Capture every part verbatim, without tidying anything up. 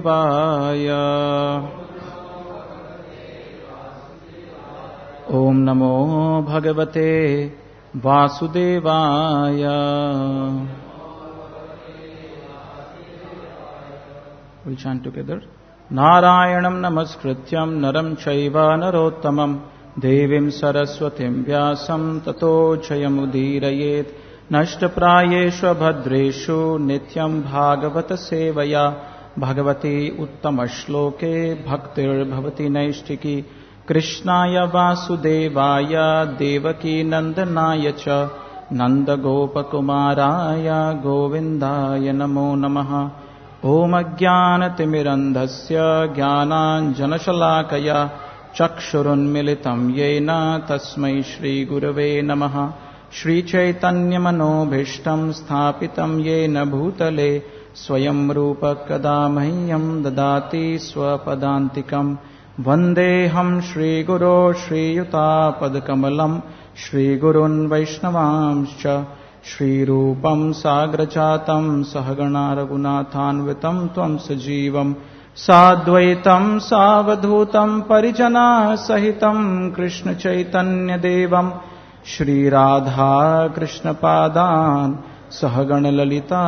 वासुदेवाय। ओम नमो भगवते वासुदेवाय। We'll chant together. Narayanam namaskrityam naram chaiva narottamam devim saraswatim vyasam tato jayamudirayet nashtaprayeshu bhadreshu nityam bhagavata sevaya bhagavati uttamashloke bhaktir bhavati naishtiki krishnaya vasudevaya devaki nandanaya cha nandagopakumaraya govindaya namo namaha। ओम अज्ञानतिमिरन्धस्य ज्ञानाञ्जनशलाकया चक्षुरुन्मिलितं येन तस्मै श्रीगुरवे नमः। श्रीचैतन्यमनोभीष्टं स्थापितं येन भूतले स्वयं रूप कदा मह्यं ददाति स्वपदान्तिकं। वन्देऽहं श्रीगुरो श्रीयुतापदकमलं श्रीगुरुन् वैष्णवांश्च श्रीरूपं साग्रजातं सहगणा रघुनाथान्वितं त्वं सजीवं साद्वैतं सावधूतं परिजना सहितं कृष्ण चैतन्य देवं श्रीराधा कृष्णपादान् सहगण ललिता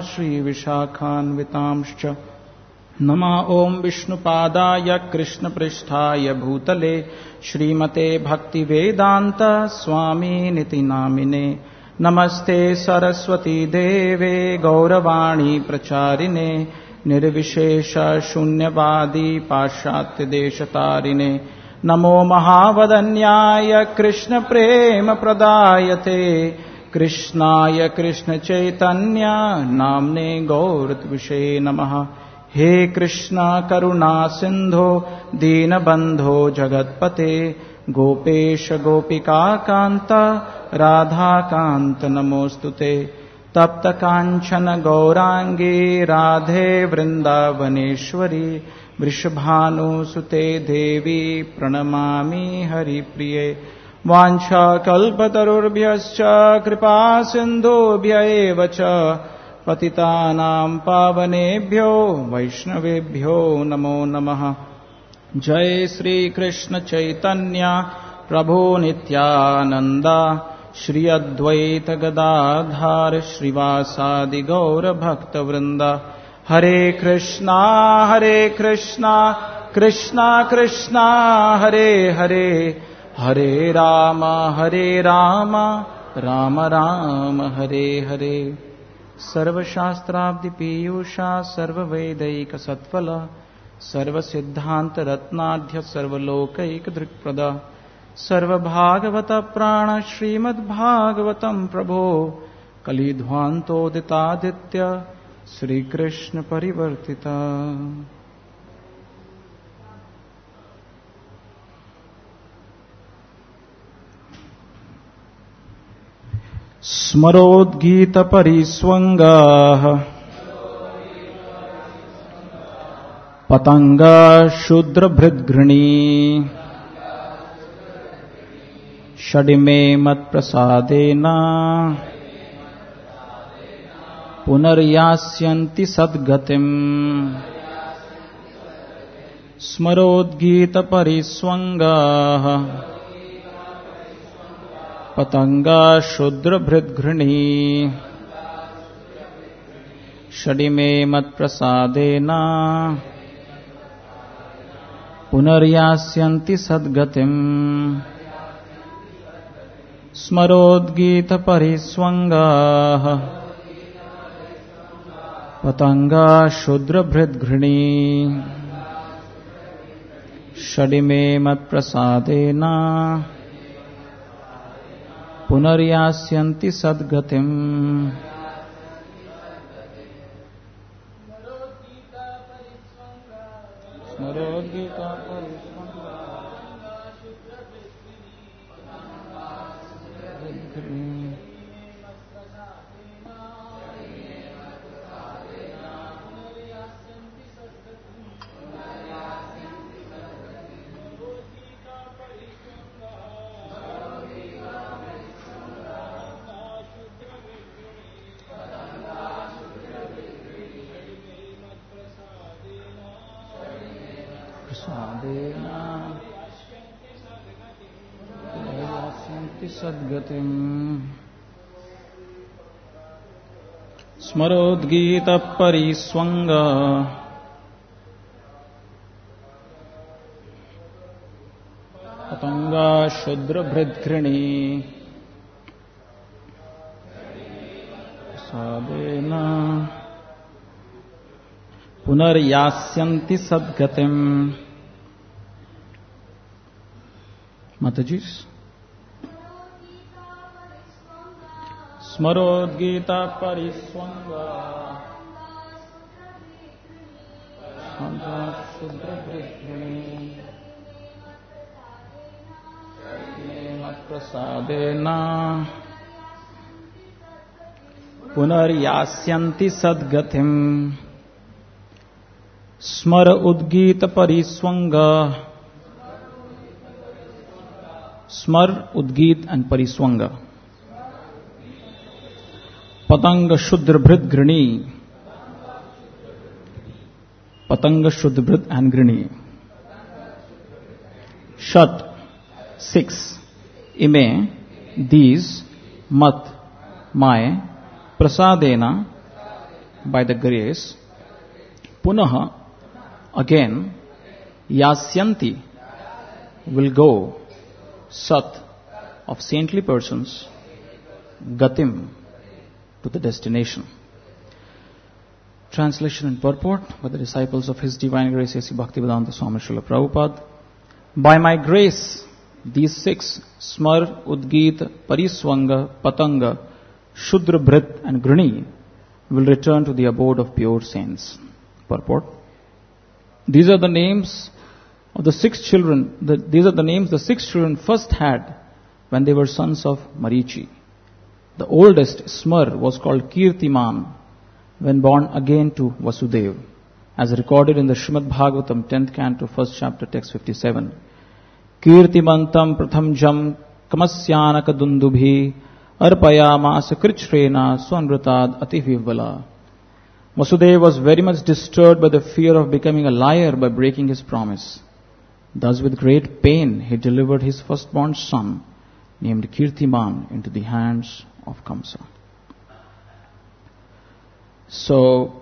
श्रीविशाखान्वितांश्च। नमः ओं विष्णुपादाय कृष्णपृष्ठाय भूतले श्रीमते भक्तिवेदांत स्वामिनिति नामिने। नमस्ते सरस्वती देवे गौरवाणी प्रचारिणे निर्विशेष शून्यवादी पाश्चात्य देशतारिणे। नमो महावदन्याय कृष्ण प्रेम प्रदायते कृष्णाय कृष्ण चैतन्य नाम्ने गौरत्विषे नमः। हे कृष्ण करुणा सिंधो दीनबंधो जगत्पते गोपेश गोपिका कांत राधा कांत नमोस्तुते। तप्त कांचन गौरांगी राधे वृंदावनेश्वरी वृषभानुसुते देवी प्रणमामि हरिप्रिये। वाञ्छा कल्पतरुभ्यश्च कृपा सिन्धुभ्य एव च पतितानां पावनेभ्यो वैष्णवेभ्यो नमो नमः। जय श्री कृष्ण चैतन्य प्रभु नित्यानंद श्री अद्वैत गदाधर श्रीवासादि गौर भक्त वृंद। हरे कृष्णा हरे कृष्णा कृष्णा कृष्णा हरे हरे हरे राम हरे राम राम राम हरे हरे। सर्वशास्त्राब्धि पीयूषा सर्ववेदैक सत्फल सर्वसिद्धांत रत्नाढ्य सर्वलोकैक दृक्प्रद सर्वभागवत प्राण श्रीमद्भागवतं प्रभो कलिध्वान्तोदितादित्य श्रीकृष्ण परिवर्तिता। स्मरोद्गीत परिस्वंगाः पतंगा शूद्रभृद्घृणी षडिमे मत्प्रसादेन पुनर्यास्यन्ति सद्गतिम्। स्मरोद्गीत परिस्वंगाः पतंगा शूद्रभृद्घृणी षडिमे मत्प्रसादेन पुनर्यास्यन्ति सद्गतिम्। स्मरोद्गीत परिस्वंगाः पतंगा शूद्रभृद्घृणी षडिमे मत्प्रसादेन पुनर्यास्यन्ति सद्गतिम्। स्मरोद्गीता sadena yasanti sadgatim smarodgita pariswanga patanga shudra bhridghrini sadena punaryasanti sadgatim. Matajis. Smarodgita pariswanga patanga shudra bhridghrini prasadena punaryasanti sadgatim. Smara udgita pariswanga. Smar, udgit and pariswanga. Patanga shudra bhridghrini. Patanga shudra bhrid and grini. Shat, six. Ime, these, mat, my, prasadena, by the grace, punaha, again, yasyanti, will go, sat, of saintly persons, gatim, to the destination. Translation and purport by the disciples of His Divine Grace A C Bhaktivedanta Swami Srila Prabhupada. By my grace, these six, Smar, Udgit, Pariswanga, Patanga, Shudra Bhrit and Grini, will return to the abode of pure saints. Purport. These are the names of the six children, the, these are the names the six children first had when they were sons of Marichi. The oldest, Smar, was called Kirtiman when born again to Vasudev, as recorded in the Srimad Bhagavatam, tenth canto, first chapter, text fifty-seven. Kirtimantam pratham jam kamasyanaka dundubhi arpayamasa krichrena swanvratad ativivala. Vasudeva was very much disturbed by the fear of becoming a liar by breaking his promise. Thus with great pain he delivered his firstborn son, named Kirtiman, into the hands of Kamsa. So,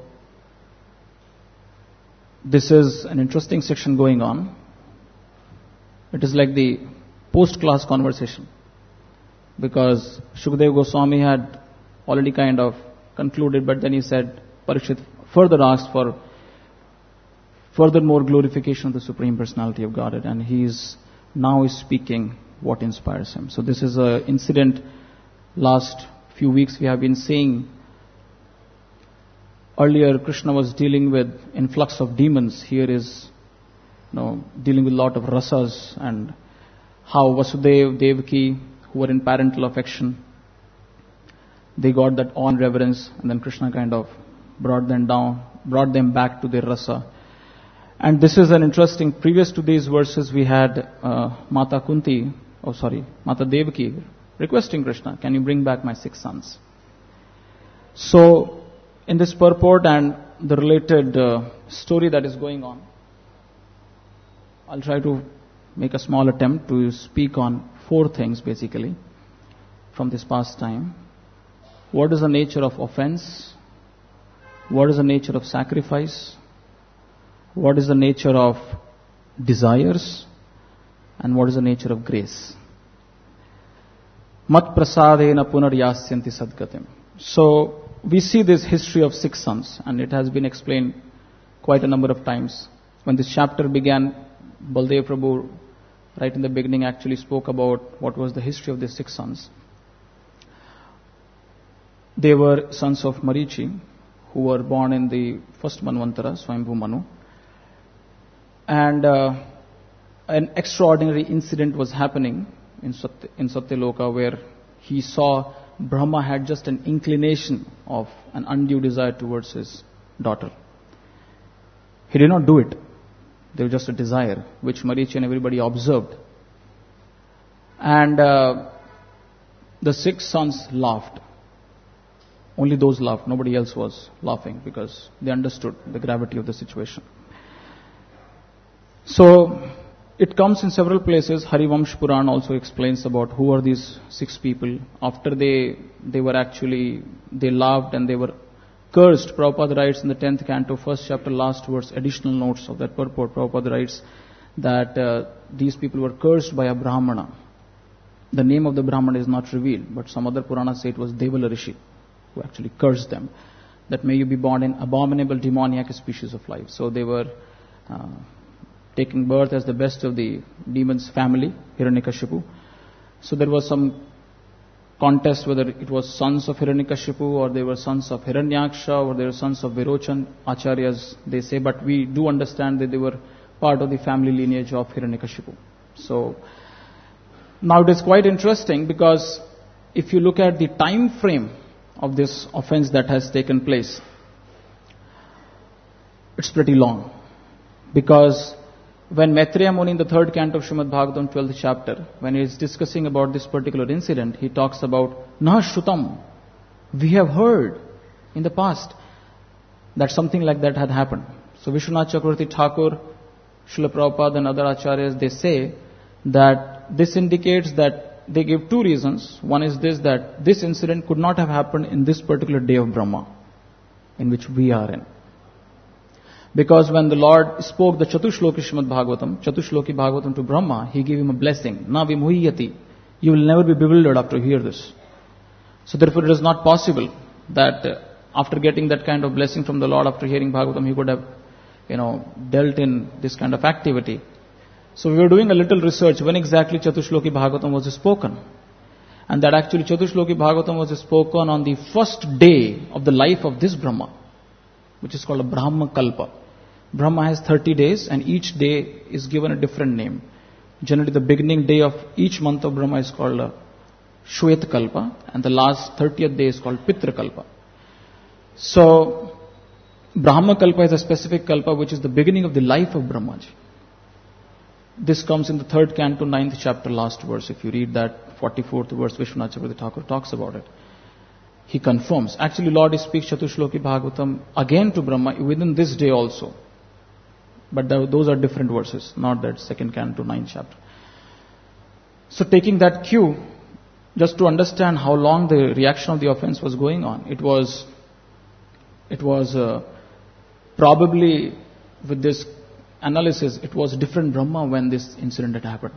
this is an interesting section going on. It is like the post-class conversation, because Shukadeva Goswami had already kind of concluded, but then he said, Parikshit further asked for further more glorification of the Supreme Personality of Godhead, and he is now is speaking what inspires him. So this is an incident last few weeks we have been seeing. Earlier Krishna was dealing with influx of demons. Here is, you know, dealing with a lot of rasas, and how Vasudeva, Devaki, who were in parental affection, they got that awe and reverence, and then Krishna kind of brought them down, brought them back to their rasa. And this is an interesting, previous to these verses we had uh, Mata Kunti, oh sorry, Mata Devaki, requesting Krishna, can you bring back my six sons? So, in this purport and the related uh, story that is going on, I'll try to make a small attempt to speak on four things basically from this past time. What is the nature of offense? What is the nature of sacrifice? What is the nature of desires? And what is the nature of grace? Mat prasadena punaryasyanti sadgatim. So, we see this history of six sons, and it has been explained quite a number of times. When this chapter began, Baldev Prabhu, right in the beginning, actually spoke about what was the history of these six sons. They were sons of Marichi, who were born in the first Manvantara, Swayambhu Manu. And uh, an extraordinary incident was happening in, Satya, in Satyaloka, where he saw Brahma had just an inclination of an undue desire towards his daughter. He did not do it. There was just a desire, which Marichi and everybody observed. And uh, the six sons laughed. Only those laughed. Nobody else was laughing, because they understood the gravity of the situation. So, it comes in several places. Harivamsh Puran also explains about who are these six people. After they, they were actually, they loved and they were cursed. Prabhupada writes in the tenth canto, first chapter, last verse, additional notes of that purport. Prabhupada writes that uh, these people were cursed by a Brahmana. The name of the Brahmana is not revealed, but some other Puranas say it was Devala Rishi who actually cursed them. That may you be born in abominable demoniac species of life. So they were uh, taking birth as the best of the demons' family, Hiranyakashipu. So there was some contest whether it was sons of Hiranyakashipu or they were sons of Hiranyaksha or they were sons of Virochan. Acharyas, they say, but we do understand that they were part of the family lineage of Hiranyakashipu. So now it is quite interesting because if you look at the time frame of this offense that has taken place, it's pretty long. Because when Maitreya Muni in the third canto of Srimad Bhagavatam, twelfth chapter, when he is discussing about this particular incident, he talks about Na Shrutam. We have heard in the past that something like that had happened. So Vishwanath Chakravarti Thakur, Srila Prabhupada and other acharyas, they say that this indicates that they give two reasons. One is this, that this incident could not have happened in this particular day of Brahma, in which we are in. Because when the Lord spoke the Chatushloki Srimad Bhagavatam, Chatushloki Bhagavatam to Brahma, he gave him a blessing. Na vimuhyati. You will never be bewildered after you hear this. So therefore it is not possible that uh, after getting that kind of blessing from the Lord, after hearing Bhagavatam, he could have, you know, dealt in this kind of activity. So we were doing a little research when exactly Chatushloki Bhagavatam was spoken. And that actually Chatushloki Bhagavatam was spoken on the first day of the life of this Brahma, which is called a Brahma Kalpa. Brahma has thirty days and each day is given a different name. Generally the beginning day of each month of Brahma is called a Shwet Kalpa and the last thirtieth day is called Pitra Kalpa. So Brahma Kalpa is a specific Kalpa which is the beginning of the life of Brahmaji. This comes in the third canto, ninth chapter, last verse. If you read that forty-fourth verse, Vishwanath Chakravarti Thakur talks about it. He confirms. Actually, Lord speaks Chatushloki Bhagavatam again to Brahma within this day also. But those are different verses, not that second canto, ninth chapter. So taking that cue, just to understand how long the reaction of the offense was going on, it was, it was uh, probably with this analysis, it was different Brahma when this incident had happened.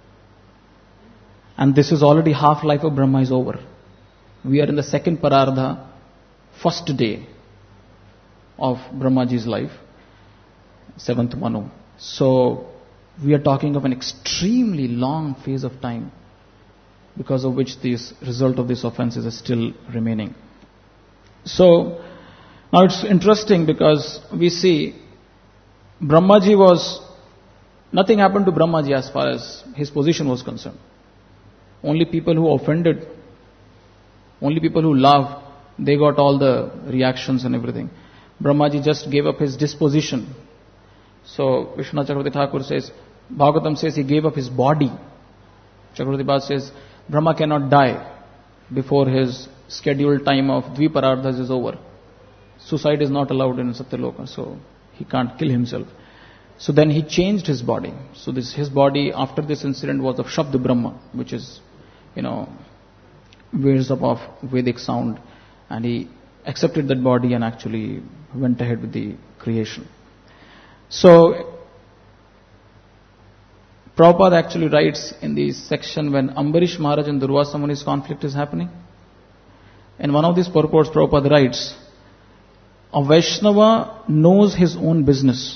And this is already half life of Brahma is over. We are in the second Parardha, first day of Brahmaji's life, seventh Manu. So we are talking of an extremely long phase of time because of which this result of this offense is still remaining. So now it's interesting because we see Brahmaji was, nothing happened to Brahmaji as far as his position was concerned. Only people who offended, only people who loved, they got all the reactions and everything. Brahmaji just gave up his disposition. So Vishwanath Chakravarti Thakur says, Bhagavatam says he gave up his body. Chakravarti Bhatt says, Brahma cannot die before his scheduled time of Dviparardhas is over. Suicide is not allowed in Satyaloka, so he can't kill himself. So then he changed his body. So this his body after this incident was of Shabda Brahma, which is, you know, waves up of Vedic sound. And he accepted that body and actually went ahead with the creation. So Prabhupada actually writes in the section when Ambarish Maharaj and Durvasa Muni's conflict is happening. In one of these purports, Prabhupada writes, a Vaishnava knows his own business.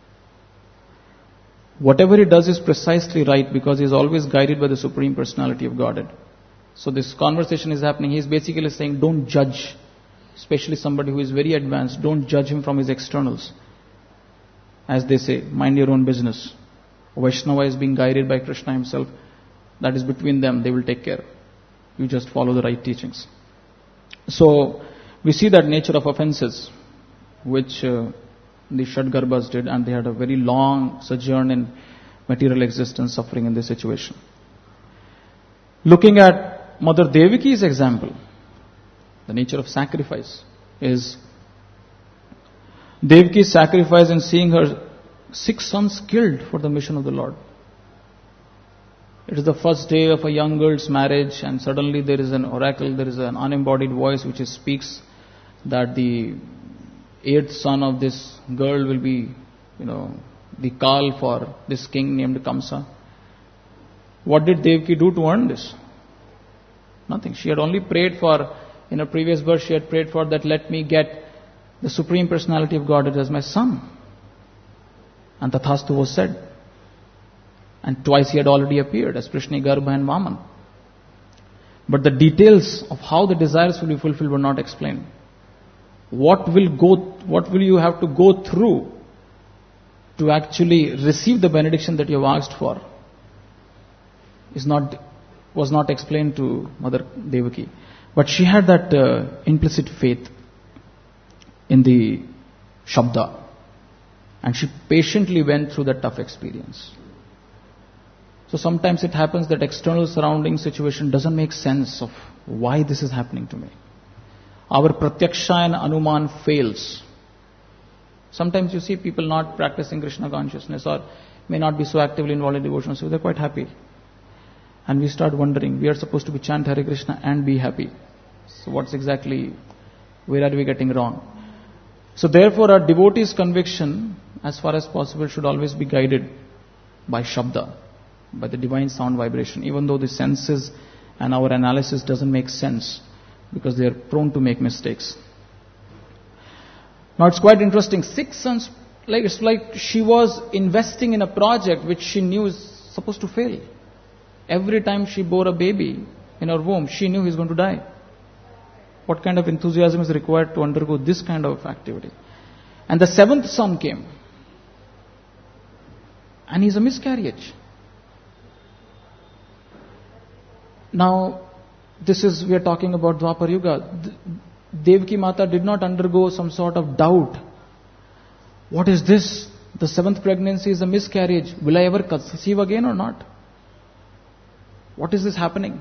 Whatever he does is precisely right because he is always guided by the Supreme Personality of Godhead. So this conversation is happening. He is basically saying, don't judge, especially somebody who is very advanced, don't judge him from his externals. As they say, mind your own business. A Vaishnava is being guided by Krishna himself. That is between them. They will take care. You just follow the right teachings. So we see that nature of offenses, which uh, the Shadgarbhas did, and they had a very long sojourn in material existence, suffering in this situation. Looking at Mother Devaki's example, the nature of sacrifice is Devaki's sacrifice in seeing her six sons killed for the mission of the Lord. It is the first day of a young girl's marriage, and suddenly there is an oracle, there is an unembodied voice which speaks that the eighth son of this girl will be, you know, the Kal for this king named Kamsa. What did Devaki do to earn this? Nothing. She had only prayed for, in a previous verse, she had prayed for that, let me get the Supreme Personality of Godhead as my son. And Tathastu was said. And twice he had already appeared as Prishni, Garbha and Vaman. But the details of how the desires will be fulfilled were not explained. What will go, what will you have to go through to actually receive the benediction that you have asked for is not, was not explained to Mother Devaki. But she had that uh, implicit faith in the Shabda. And she patiently went through that tough experience. So sometimes it happens that external surrounding situation doesn't make sense of why this is happening to me. Our Pratyaksha and Anuman fails. Sometimes you see people not practicing Krishna consciousness or may not be so actively involved in devotion, so they're quite happy. And we start wondering, we are supposed to be chant Hare Krishna and be happy. So what's exactly, where are we getting wrong? So therefore our devotee's conviction, as far as possible, should always be guided by Shabda, by the divine sound vibration, even though the senses and our analysis doesn't make sense, because they are prone to make mistakes. Now it's quite interesting. Six sons, like it's like she was investing in a project which she knew is supposed to fail. Every time she bore a baby in her womb, she knew he's going to die. What kind of enthusiasm is required to undergo this kind of activity? And the seventh son came. And he's a miscarriage. Now, this is, we are talking about Dwapar Yuga. Devaki Mata did not undergo some sort of doubt. What is this? The seventh pregnancy is a miscarriage. Will I ever conceive again or not? What is this happening?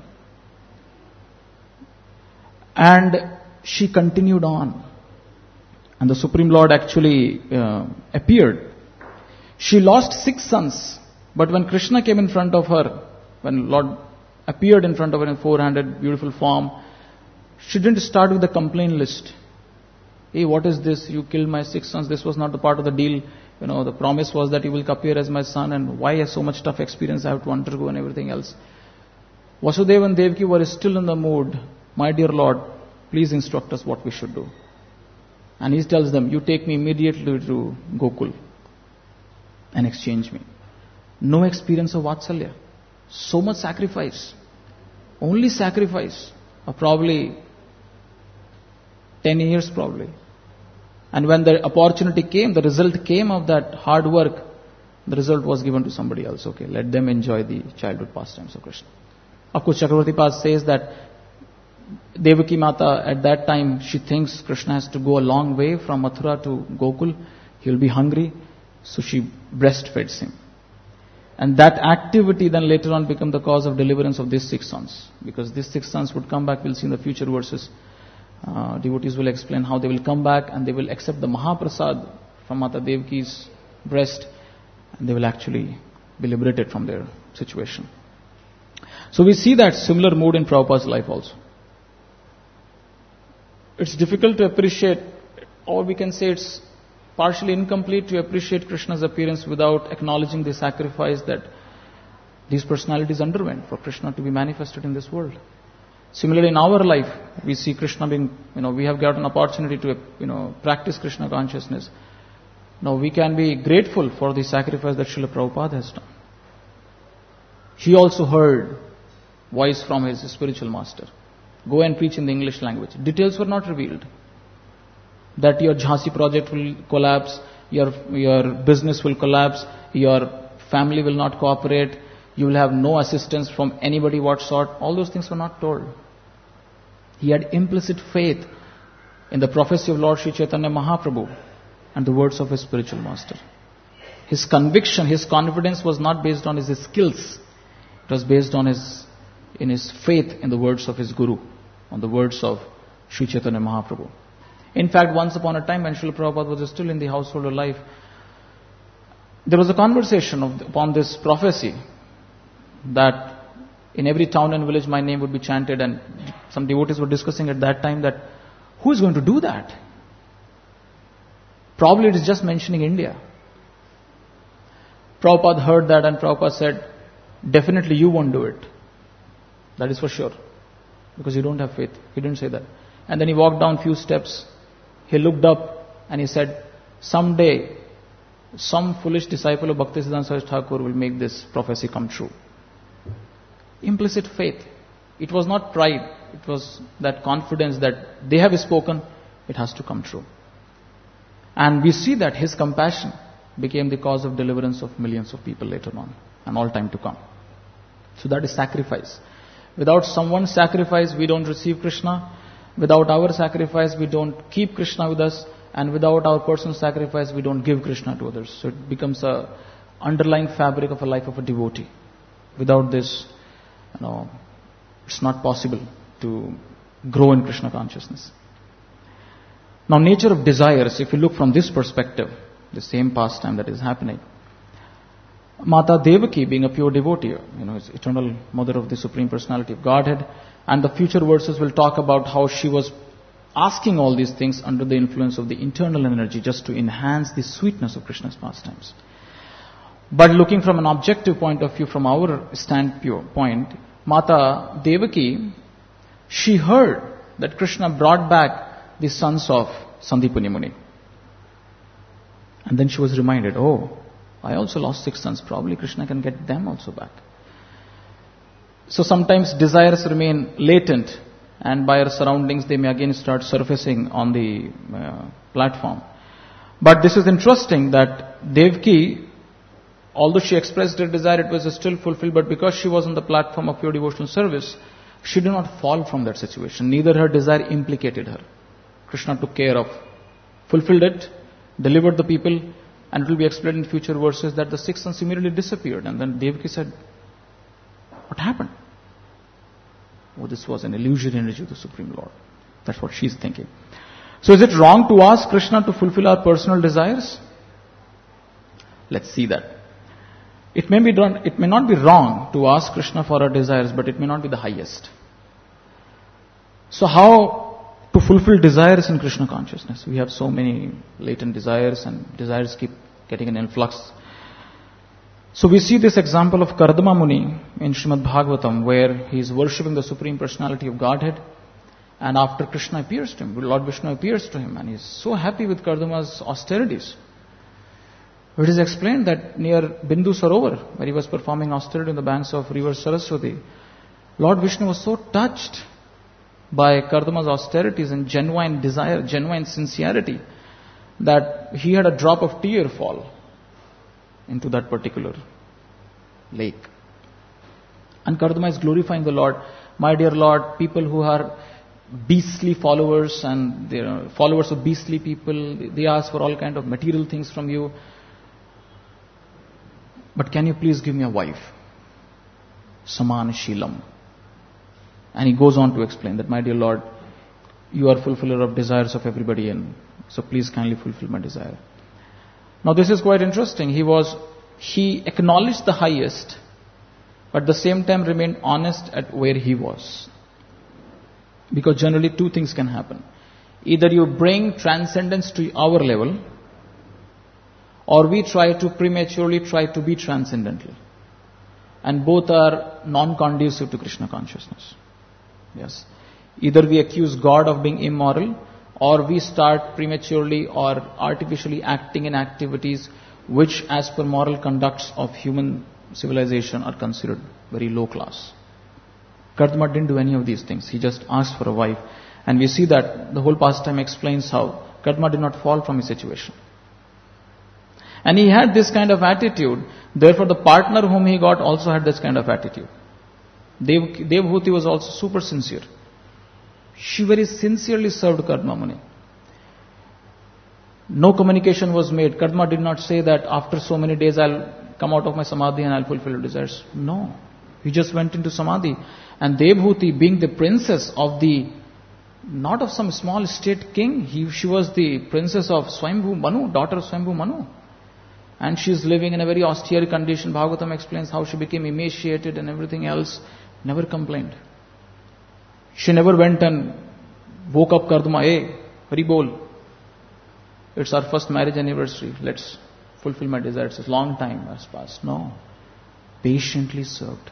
And she continued on. And the Supreme Lord actually uh, appeared. She lost six sons. But when Krishna came in front of her, when Lord appeared in front of her in four-handed beautiful form, she didn't start with the complaint list. Hey, what is this? You killed my six sons. This was not the part of the deal. You know, the promise was that you will appear as my son, and why so much tough experience I have to undergo and everything else. Vasudeva and Devaki were still in the mood. My dear Lord, please instruct us what we should do. And he tells them, you take me immediately to Gokul and exchange me. No experience of Vatsalya. So much sacrifice. Only sacrifice of probably ten years probably. And when the opportunity came, the result came of that hard work, the result was given to somebody else. Okay, let them enjoy the childhood pastimes of Krishna. Of course, Chakravarti Pad says that Devaki Mata at that time, she thinks Krishna has to go a long way from Mathura to Gokul. He will be hungry, so she breastfeeds him. And that activity then later on became the cause of deliverance of these six sons. Because these six sons would come back, we'll see in the future verses. Uh, devotees will explain how they will come back and they will accept the Mahaprasad from Mata Devaki's breast, and they will actually be liberated from their situation. So we see that similar mood in Prabhupada's life also. It's difficult to appreciate, or we can say it's partially incomplete to appreciate Krishna's appearance without acknowledging the sacrifice that these personalities underwent for Krishna to be manifested in this world. Similarly, in our life, we see Krishna being, you know, we have got an opportunity to, you know, practice Krishna consciousness. Now, we can be grateful for the sacrifice that Srila Prabhupada has done. He also heard voice from his spiritual master. Go and preach in the English language. Details were not revealed. That your Jhansi project will collapse, your, your business will collapse, your family will not cooperate, you will have no assistance from anybody what sort. All those things were not told. He had implicit faith in the prophecy of Lord Sri Chaitanya Mahaprabhu and the words of his spiritual master. His conviction, his confidence was not based on his skills. It was based on his, in his faith in the words of his Guru, on the words of Sri Chaitanya Mahaprabhu. In fact, once upon a time when Srila Prabhupada was still in the householder life, there was a conversation of, upon this prophecy that in every town and village my name would be chanted, and some devotees were discussing at that time that who is going to do that? Probably it is just mentioning India. Prabhupada heard that and Prabhupada said, definitely you won't do it. That is for sure. Because you don't have faith. He didn't say that. And then he walked down few steps. He looked up and he said, someday some foolish disciple of Bhaktisiddhanta Saraswati Thakur will make this prophecy come true. Implicit faith. It was not pride. It was that confidence that they have spoken, it has to come true. And we see that his compassion became the cause of deliverance of millions of people later on and all time to come. So that is sacrifice. Without someone's sacrifice, we don't receive Krishna. Without our sacrifice, we don't keep Krishna with us. And without our personal sacrifice, we don't give Krishna to others. So it becomes a underlying fabric of a life of a devotee. Without this, you know, it's not possible to grow in Krishna consciousness. Now, nature of desires, if you look from this perspective, the same pastime that is happening. Mata Devaki, being a pure devotee, you know, is eternal mother of the Supreme Personality of Godhead, and the future verses will talk about how she was asking all these things under the influence of the internal energy just to enhance the sweetness of Krishna's pastimes. But looking from an objective point of view, from our standpoint, Mata Devaki, she heard that Krishna brought back the sons of Sandipani Muni. And then she was reminded, oh, I also lost six sons. Probably Krishna can get them also back. So sometimes desires remain latent, and by our surroundings they may again start surfacing on the uh, platform. But this is interesting that Devaki, although she expressed her desire, it was still fulfilled, but because she was on the platform of pure devotional service, she did not fall from that situation. Neither her desire implicated her. Krishna took care of, fulfilled it, delivered the people, and it will be explained in future verses that the six sons immediately disappeared. And then Devaki said, what happened? Oh, this was an illusory energy of the Supreme Lord. That's what she's thinking. So is it wrong to ask Krishna to fulfill our personal desires? Let's see that. It may be done, it may not be wrong to ask Krishna for our desires, but it may not be the highest. So how to fulfill desires in Krishna consciousness? We have so many latent desires, and desires keep getting an influx. So we see this example of Kardama Muni in Srimad Bhagavatam, where he is worshipping the Supreme Personality of Godhead, and after Krishna appears to him, Lord Vishnu appears to him, and he is so happy with Kardama's austerities. It is explained that near Bindu Sarovar, where he was performing austerity on the banks of river Saraswati, Lord Vishnu was so touched by Kardama's austerities and genuine desire, genuine sincerity, that he had a drop of tear fall into that particular lake. And Kardama is glorifying the Lord. My dear Lord, people who are beastly followers and they are followers of beastly people, they ask for all kind of material things from you. But can you please give me a wife? Saman Shilam. And he goes on to explain that, my dear Lord, you are fulfiller of desires of everybody, and so please kindly fulfill my desire. Now this is quite interesting. He was, he acknowledged the highest, but at the same time remained honest at where he was. Because generally two things can happen. Either you bring transcendence to our level, or we try to prematurely try to be transcendental. And both are non-conducive to Krishna consciousness. Yes. Either we accuse God of being immoral, or we start prematurely or artificially acting in activities which, as per moral conducts of human civilization, are considered very low class. Kardama didn't do any of these things. He just asked for a wife. And we see that the whole pastime explains how Kardama did not fall from his situation. And he had this kind of attitude. Therefore, the partner whom he got also had this kind of attitude. Dev, Devhuti was also super sincere. She very sincerely served Kardama Muni. No communication was made. Kardama did not say that after so many days I'll come out of my samadhi and I'll fulfill your desires. No. He just went into samadhi. And Devhuti, being the princess of the, not of some small state king, he, she was the princess of Swayambhu Manu, daughter of Swayambhu Manu. And she's living in a very austere condition. Bhagavatam explains how she became emaciated and everything else. Never complained. She never went and woke up Kardama, hey, Hari Bol. It's our first marriage anniversary. Let's fulfill my desires. It's a long time has passed. No. Patiently served.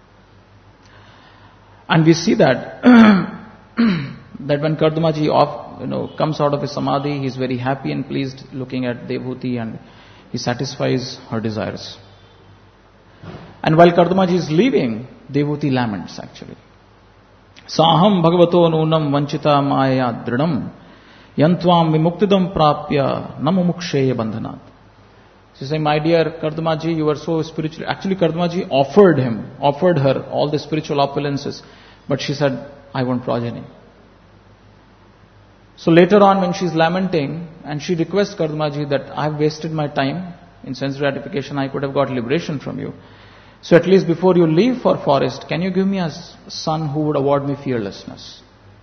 And we see that that when Kardamaji off, you know, comes out of his samadhi, he's very happy and pleased looking at Devhuti, and he satisfies her desires. And while Kardamaji is leaving, Devhuti laments actually. Saham bhagavato nunam vanchita maya dridam yantvam vimuktidam prapya namumuksheya bandhanat. She says, my dear Kardamaji, you are so spiritual. Actually, Kardamaji offered him, offered her all the spiritual opulences. But she said, I want progeny. So later on when she's lamenting, and she requests Kardamaji that I've wasted my time in sense gratification, I could have got liberation from you. So at least before you leave for forest, can you give me a son who would award me fearlessness?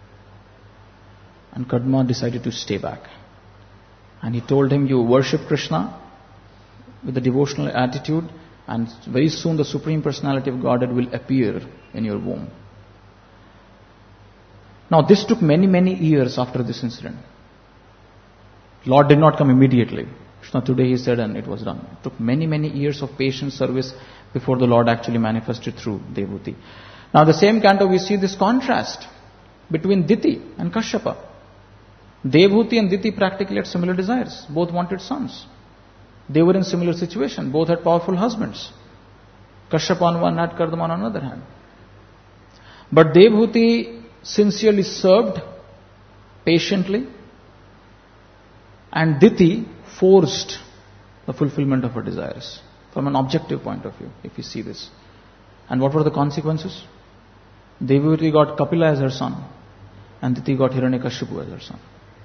And Kardama decided to stay back. And he told him, you worship Krishna with a devotional attitude, and very soon the Supreme Personality of Godhead will appear in your womb. Now this took many, many years after this incident. Lord did not come immediately. Krishna today he said and it was done. It took many, many years of patient service before the Lord actually manifested through Devhuti. Now the same canto we see this contrast between Diti and Kashyapa. Devhuti and Diti practically had similar desires. Both wanted sons. They were in similar situation. Both had powerful husbands. Kashyapa on one hand, Kardama on another hand. But Devhuti sincerely served patiently, and Diti forced the fulfillment of her desires from an objective point of view, if you see this. And what were the consequences? Devhuti got Kapila as her son, and Diti got Hiranyakashipu as her son.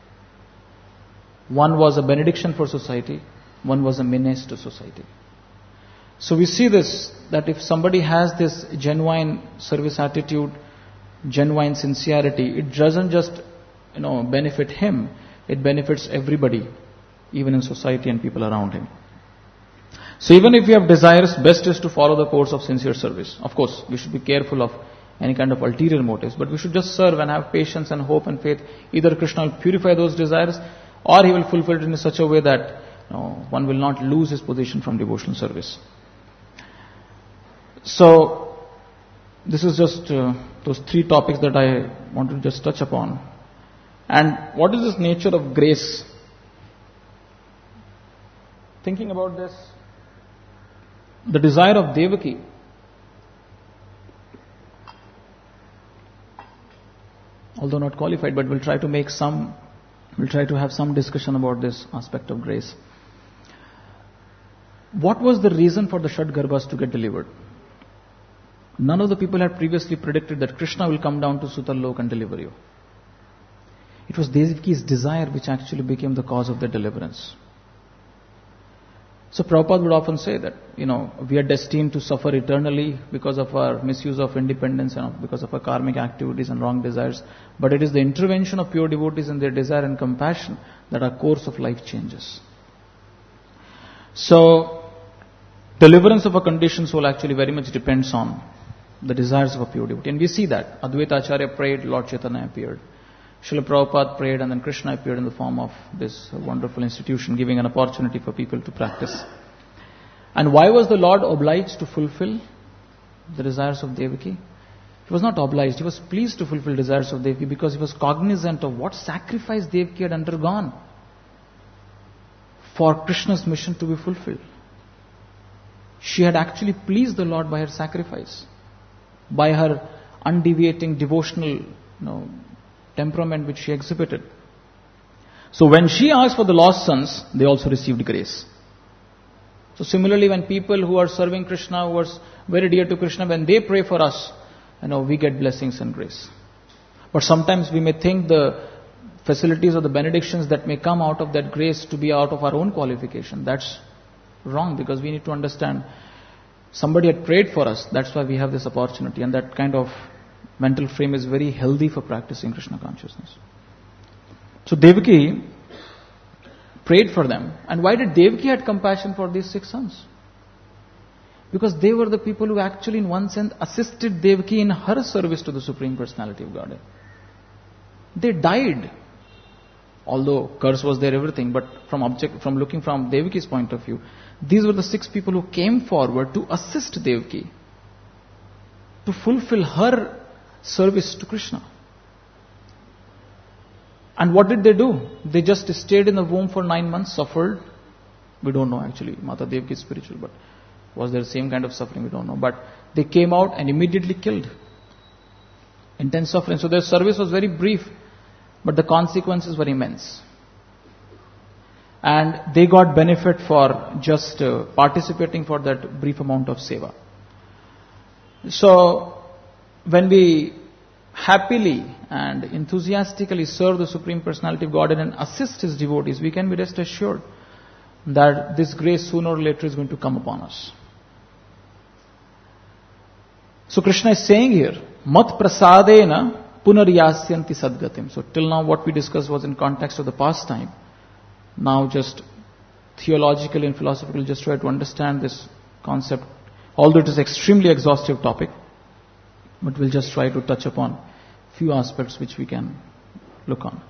One was a benediction for society, one was a menace to society. So we see this, that if somebody has this genuine service attitude, genuine sincerity, it doesn't just, you know, benefit him, it benefits everybody, even in society and people around him. So even if we have desires, best is to follow the course of sincere service. Of course, we should be careful of any kind of ulterior motives, but we should just serve and have patience and hope and faith. Either Krishna will purify those desires, or he will fulfill it in such a way that, you know, one will not lose his position from devotional service. So this is just uh, those three topics that I want to just touch upon. And what is this nature of grace? Thinking about this, the desire of Devaki although not qualified, but we'll try to make some, we'll try to have some discussion about this aspect of grace. What was the reason for the Shadgarbhas to get delivered? None of the people had previously predicted that Krishna will come down to Sutalok and deliver you. It was Devaki's desire which actually became the cause of their deliverance. So Prabhupada would often say that, you know, we are destined to suffer eternally because of our misuse of independence and because of our karmic activities and wrong desires. But it is the intervention of pure devotees and their desire and compassion that our course of life changes. So, deliverance of a conditioned soul actually very much depends on the desires of a pure devotee. And we see that. Advaita Acharya prayed, Lord Chaitanya appeared. Srila Prabhupada prayed, and then Krishna appeared in the form of this wonderful institution, giving an opportunity for people to practice. And why was the Lord obliged to fulfill the desires of Devaki? He was not obliged. He was pleased to fulfill desires of Devaki because he was cognizant of what sacrifice Devaki had undergone for Krishna's mission to be fulfilled. She had actually pleased the Lord by her sacrifice, by her undeviating devotional, you know, temperament which she exhibited. So when she asked for the lost sons, they also received grace. So similarly, when people who are serving Krishna, who are very dear to Krishna, when they pray for us, you know, we get blessings and grace. But sometimes we may think the facilities or the benedictions that may come out of that grace to be out of our own qualification. That's wrong, because we need to understand somebody had prayed for us. That's why we have this opportunity, and that kind of mental frame is very healthy for practicing Krishna consciousness. So Devaki prayed for them. And why did Devaki had compassion for these six sons? Because they were the people who actually in one sense assisted Devaki in her service to the Supreme Personality of Godhead. They died. Although curse was there, everything, but from object, from looking from Devaki's point of view, these were the six people who came forward to assist Devaki, to fulfill her service to Krishna. And what did they do? They just stayed in the womb for nine months, suffered. We don't know actually. Mata Devaki is spiritual, but was there the same kind of suffering? We don't know. But they came out and immediately killed. Intense suffering. So their service was very brief, but the consequences were immense. And they got benefit for just uh, participating for that brief amount of seva. So when we happily and enthusiastically serve the Supreme Personality of Godhead and assist His devotees, we can be rest assured that this grace sooner or later is going to come upon us. So Krishna is saying here, mat prasadena punaryasyanti sadgatim. So till now what we discussed was in context of the past time. Now just theologically and philosophically just try to understand this concept, although it is an extremely exhaustive topic, but we'll just try to touch upon few aspects which we can look on.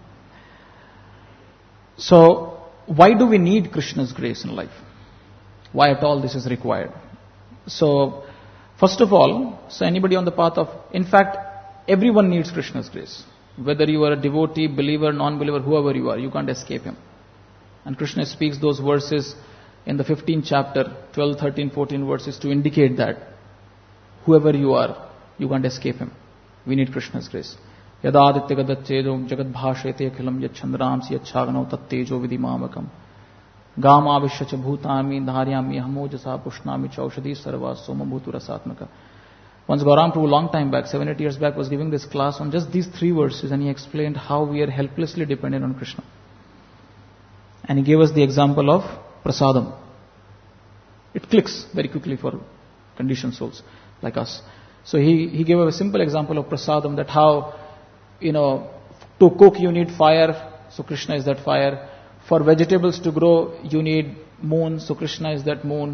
So why do we need Krishna's grace in life? Why at all this is required? So first of all, so anybody on the path of, in fact, everyone needs Krishna's grace. Whether you are a devotee, believer, non-believer, whoever you are, you can't escape Him. And Krishna speaks those verses in the fifteenth chapter, twelve, thirteen, fourteen verses to indicate that whoever you are, you can't escape Him. We need Krishna's grace. Yada aditya gadatchedo jagad bhashete akhilam yachandram si yachagano tattejo vidimamakam gama vishyacha bhutami dharyami hamojasa pushnami chaushadi sarva soma bhuturasatmaka. Once Gauram Prabhu, long time back, seven, eight years back, was giving this class on just these three verses, and he explained how we are helplessly dependent on Krishna. And he gave us the example of prasadam. It clicks very quickly for conditioned souls like us. So he, he gave a simple example of prasadam, that how, you know, to cook you need fire, so Krishna is that fire. For vegetables to grow you need moon, so Krishna is that moon.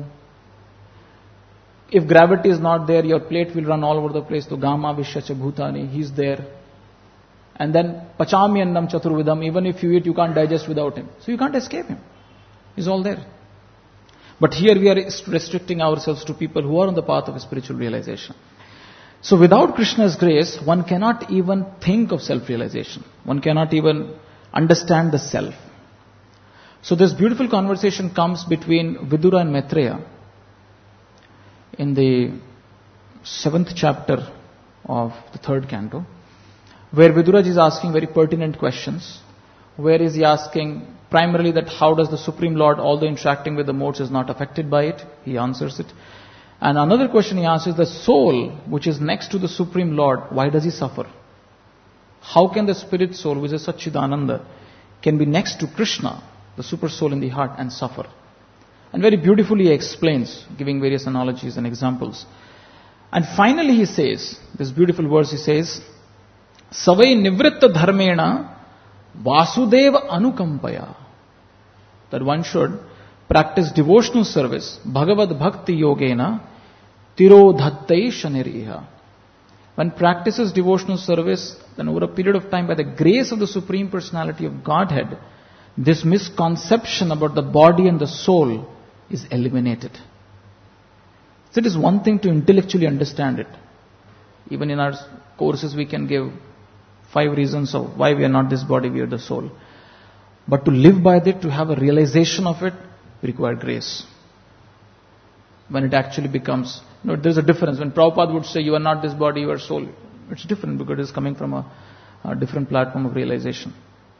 If gravity is not there, your plate will run all over the place, so Gama Vishyacha Bhutani, He's there. And then Pachami Annam Chaturvidam, even if you eat, you can't digest without Him. So you can't escape Him. He's all there. But here we are restricting ourselves to people who are on the path of spiritual realization. So without Krishna's grace, one cannot even think of self-realization. One cannot even understand the self. So this beautiful conversation comes between Vidura and Maitreya in the seventh chapter of the third canto, where Viduraji is asking very pertinent questions. Where is he asking primarily that how does the Supreme Lord, although interacting with the modes, is not affected by it? He answers it. And another question he asks is the soul, which is next to the Supreme Lord, why does he suffer? How can the spirit soul, which is Satchidananda, can be next to Krishna, the super soul in the heart, and suffer? And very beautifully he explains, giving various analogies and examples. And finally he says, this beautiful verse he says, Savai nivritta dharmena vasudeva anukampaya. That one should practice devotional service, bhagavad bhakti yogena tirodhattai shaniriha. When practices devotional service, then over a period of time, by the grace of the Supreme Personality of Godhead, this misconception about the body and the soul is eliminated. So it is one thing to intellectually understand it. Even in our courses we can give five reasons of why we are not this body, we are the soul. But to live by it, to have a realization of it, we require grace. When it actually becomes, you know, there's a difference. When Prabhupada would say, you are not this body, you are soul, it's different because it is coming from a, a different platform of realization.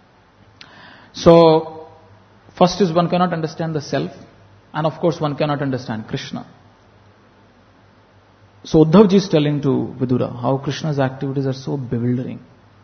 So, first is one cannot understand the self, and of course one cannot understand Krishna. So Uddhavji is telling to Vidura how Krishna's activities are so bewildering.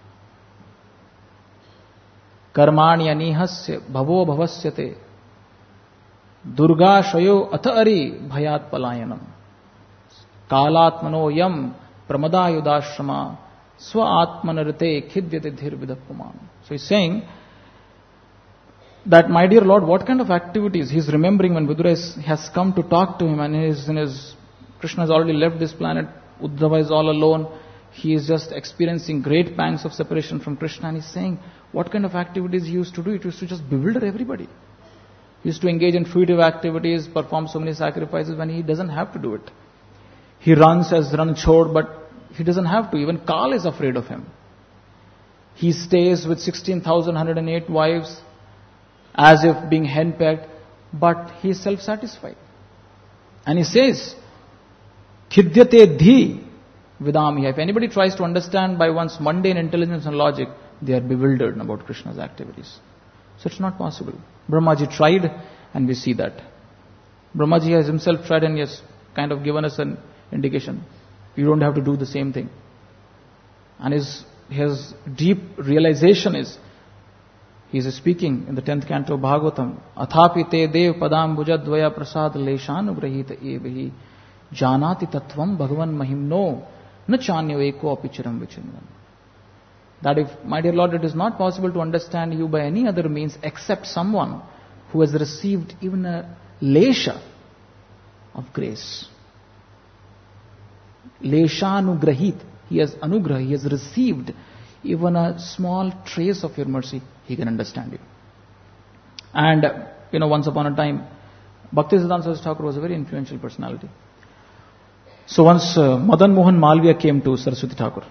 Karmani anihasya bhavo bhavasyate durga shayo athari bhayat palayanam kalatmano yam pramadayudashrama swa atmanarite khidyate dhir vidappaman. So he's saying that, my dear Lord, what kind of activities he's remembering when Vidura is, has come to talk to him, and he is in his, Krishna has already left this planet, Uddhava is all alone, he is just experiencing great pangs of separation from Krishna, and he's saying what kind of activities he used to do. It used to just bewilder everybody. He used to engage in fruitive activities, perform so many sacrifices when he doesn't have to do it. He runs as Ranchhod, but he doesn't have to. Even Kal is afraid of him. He stays with sixteen thousand one hundred eight wives as if being henpecked, but he is self-satisfied. And he says, Khidyate dhi vidamiya. If anybody tries to understand by one's mundane intelligence and logic, they are bewildered about Krishna's activities. So it's not possible. Brahmaji tried, and we see that. Brahmaji has himself tried, and he has kind of given us an indication. You don't have to do the same thing. And his, his deep realization is, he is speaking in the tenth canto of Bhagavatam, Athapi te dev padam bhujadvaya prasad leshanugrahita evahi janati tattvam bhagavan mahimno na chanyo eko apicharam vichinvan. That if, my dear Lord, it is not possible to understand you by any other means except someone who has received even a lesha of grace. Leshanugrahit. He has anugrah, he has received even a small trace of your mercy, he can understand you. And, you know, once upon a time, Bhaktisiddhanta Saraswati Thakur was a very influential personality. So once uh, Madan Mohan Malviya came to Saraswati Thakur.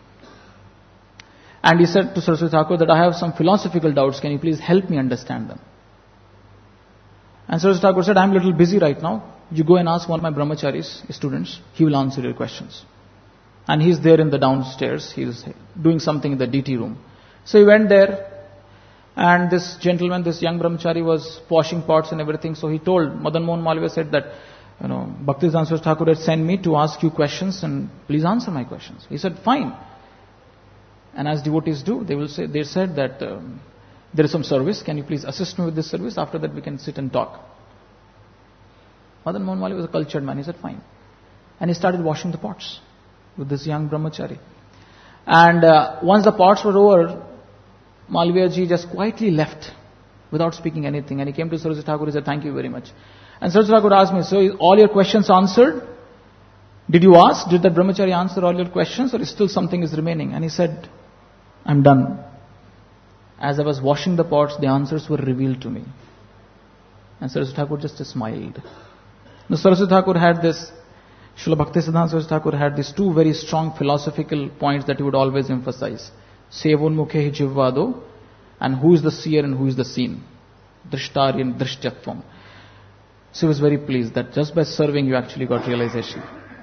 And he said to Saraswati Thakur that I have some philosophical doubts, can you please help me understand them? And Saraswati Thakur said, I am a little busy right now. You go and ask one of my brahmacharis, students, he will answer your questions. And he's there in the downstairs, he's doing something in the D T room. So he went there, and this gentleman, this young brahmachari was washing pots and everything, so he told, Madan Mohan Malviya said that, you know, Bhaktisiddhanta Saraswati Thakur had sent me to ask you questions and please answer my questions. He said, fine. And as devotees do, they will say, they said that um, there is some service, can you please assist me with this service? After that we can sit and talk. Madan Mohan Malviya was a cultured man, he said, fine. And he started washing the pots with this young brahmachari. And uh, once the pots were over, Malviya ji just quietly left without speaking anything. And he came to Saraswati Thakur, he said, thank you very much. And Saraswati Thakur asked me, so is all your questions answered? Did you ask? Did that brahmachari answer all your questions, or is still something is remaining? And he said, I'm done. As I was washing the pots, the answers were revealed to me. And Saraswati Thakur just smiled. Now Saraswati Thakur had this, Srila Bhaktisiddhanta Saraswati Thakur had these two very strong philosophical points that he would always emphasize. Sevunmukhe jivvado, and who is the seer and who is the seen. Drishtari and Drishtyattvam. So he was very pleased that just by serving you actually got realization.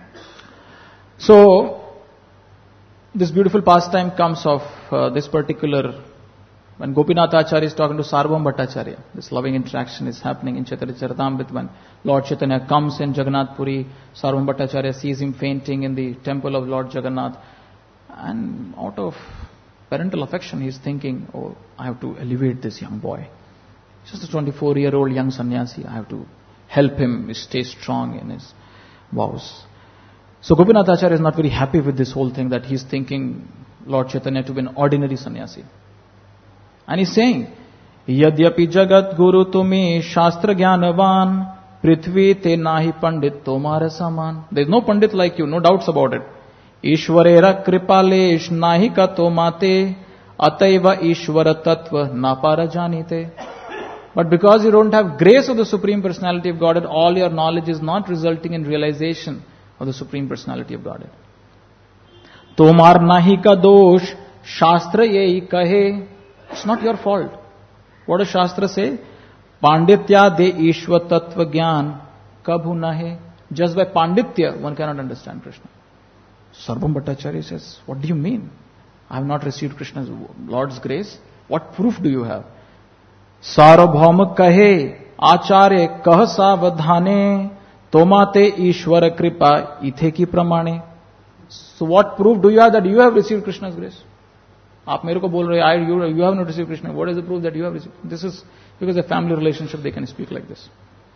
So, this beautiful pastime comes of uh, this particular, when Gopinath Acharya is talking to Sarvabhauma Bhattacharya, this loving interaction is happening in Chaitanya Charitamrita when Lord Chaitanya comes in Jagannath Puri, Sarvabhauma Bhattacharya sees him fainting in the temple of Lord Jagannath, and out of parental affection he is thinking, oh, I have to elevate this young boy. Just a twenty-four year old young sannyasi, I have to help him stay strong in his vows. So Gopinath Acharya is not very happy with this whole thing, that he is thinking Lord Chaitanya to be an ordinary sannyasi. And he's saying, Yadyapi jagat guru tumi shastra jnanavan prithvi te nahi pandit tomara saman. There is no pandit like you, no doubts about it. Ishwarera kripalesh nahi ka tomate ataiva ishwara tattva napara janite. But because you don't have grace of the Supreme Personality of Godhead, all your knowledge is not resulting in realization of the Supreme Personality of Godhead. Tomar nahi ka dosh shastra yehi kahe. It's not your fault. What does Shastra say? Panditya de Ishwa Tattva Gyan Kabhu Nahe. Just by Panditya, one cannot understand Krishna. Sarvabhauma Bhattacharya says, what do you mean? I have not received Krishna's Lord's grace. What proof do you have? Sarvabhauma Kahe Acharya Kah Savadhane Tomate Ishwara Kripa Ithe Ki Pramane. So what proof do you have that you have received Krishna's grace? आप मेरे को बोल रहे I you you have not received Krishna. What is the proof that you have received? This is because a family relationship they can speak like this.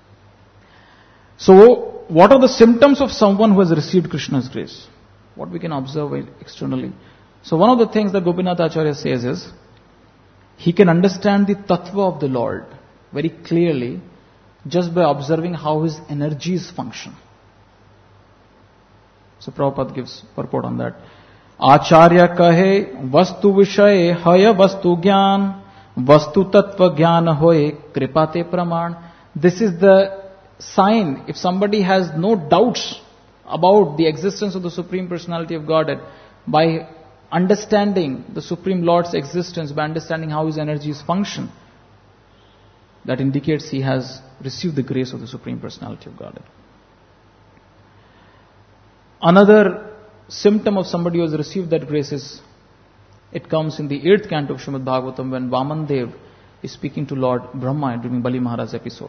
So, what are the symptoms of someone who has received Krishna's grace? What we can observe externally. So, one of the things that Gopinath Acharya says is he can understand the tattva of the Lord very clearly just by observing how his energies function. So Prabhupada gives purport on that. Acharya kahe vastu vishaye haya vastu gyan vastu tattva jnana hoye kripate praman. This is the sign, if somebody has no doubts about the existence of the Supreme Personality of Godhead, by understanding the Supreme Lord's existence, by understanding how his energies function, that indicates he has received the grace of the Supreme Personality of Godhead. Another symptom of somebody who has received that grace is, it comes in the eighth canto of Srimad Bhagavatam when Vaman Dev is speaking to Lord Brahma during Bali Maharaj's episode.